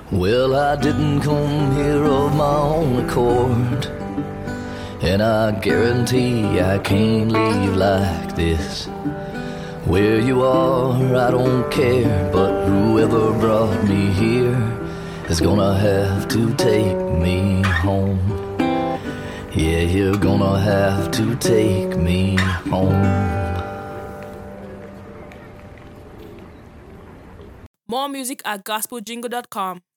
Well, I didn't come here of my own accord, and I guarantee I can't leave like this. Where you are, I don't care, but whoever brought me here is gonna have to take me home. Yeah, you're gonna have to take me home. More music at gospeljingle.com.